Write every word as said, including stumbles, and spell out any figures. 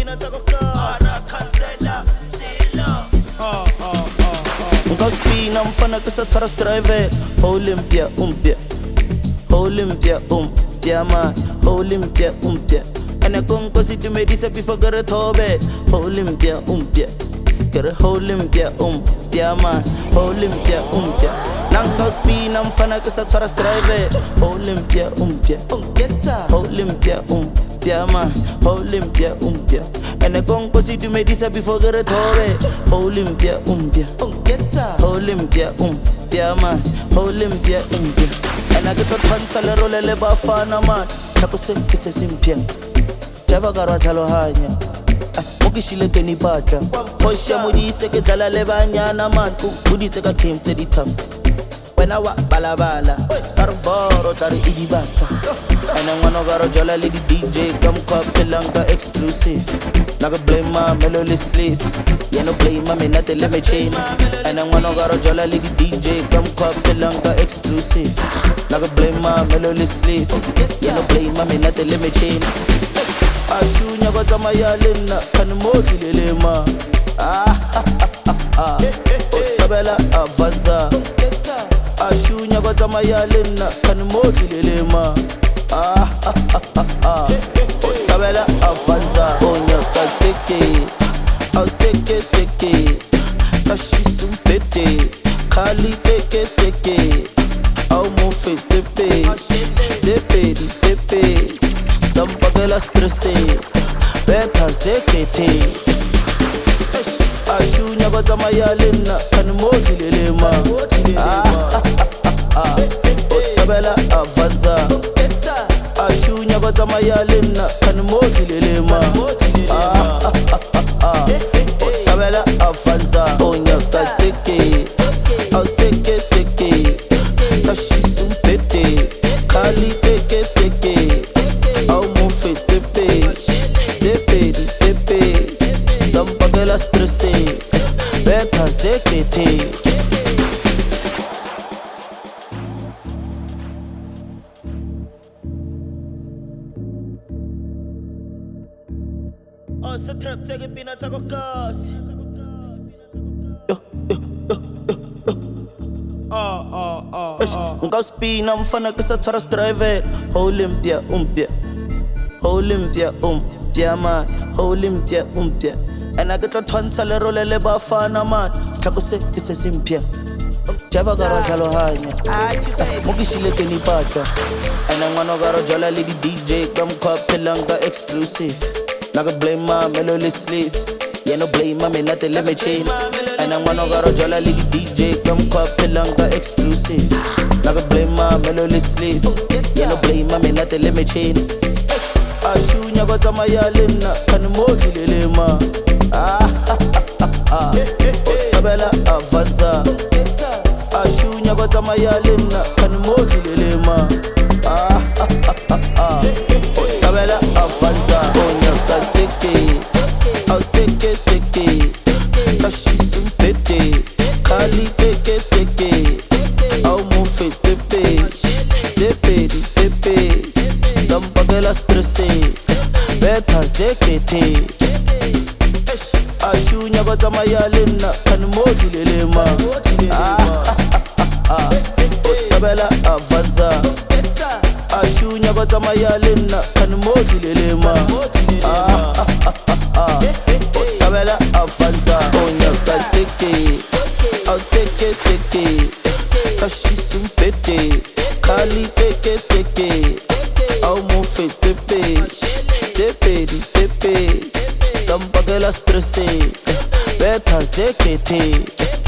Ngaspina mfana kasa taras drive Olympia umpia Olympia umpia man Olympia umpia Ana konko si tu medisa before gara thobe Olympia umpia Gara Olympia umpia man Olympia umpia Ngaspina mfana kasa taras drive Olympia umpia Olympia umpia man Olympia umpia Ana konko si tu medisa before gara thobe Olympia umpia Olympia umpia man Olympia umpia Ana kita tansa le role le bafana man Chako se kise simpia Java garwa chalo hanya Mukishile keni bata Fosha mudise ke tala le banyana man Udite ka came to the top When I walk balabala Sarboro tari idibata Ana ngwano garo jola le di D J Come kwa pelanga exclusive Naga blame ma meloless list You no blame ma me nate let me chain Ana ngwano garo jola le di D J Come kwa pelanga exclusive Naga blame ma meloless list You no blame ma me nate let me chain Ashunya kwa tama ya lena Kani moti lele ma Ah ha ha ha ha Otabela avanza Ashunya kwa tama ya lena Kani moti lele ma Ah ha ha ha ha Otabela avanza Onya ka take it I'll take it, take it Kashi sumpete Kali take it, take it I'll move it, tepe Tepe, tepe Sampagela stresse Beta zekete Ashunya kwa tama ya lena Kani moti lele ma Ah ha ha ha ha Otabela avanza Ashunya kwa tama ya lena Kani moti lele ma Ah ha ha ha ha Otabela avanza Onya ka take it I'll take it, take it Kashi sumpete Kali take it, take it I'll move it, tepe Tepe, tepe Sampagela stresse Beta zekete Oh, so trap take it pina tako kasi Ah ah ah Ngaspina mfana kasa taras drive Olympia umpia Olympia umpia man Olympia umpia Ana kita tansa le role le bafana man Chako se kise simpia Java garo chalo hanya Mukishile keni bata Ana ngwano garo jola le di D J Come kwa pelanga exclusive Naga blame ma meloless list You no blame ma me nate let me chain Ana ngwano garo jola le di D J Come kwa pelanga exclusive Naga blame ma meloless list You no blame ma me nate let me chain Ashunya kwa tama ya lena Kani moti lele ma Ah ha ha ha ha Otabela avanza Ashunya kwa tama ya lena Kani moti lele ma Ah ha ha ha ha Otabela avanza Onya ka take it I'll take it, take it Kashi sumpete Kali take it, take it I'll move it, tepe Tepe, tepe Sampagela stresse Beta zekete Ashunya kwa tama ya lena Kani moti lele ma Ah ha ha ha Otabela avanza Ashunya kwa tama ya lena Kani moti lele ma Ah ha ha ha Otabela avanza Onya ka take it I'll take it, take it Kashi sumpete Kali take it, take it I'll move it, tepe Tepe, tepe Sampagela stresse Beta zekete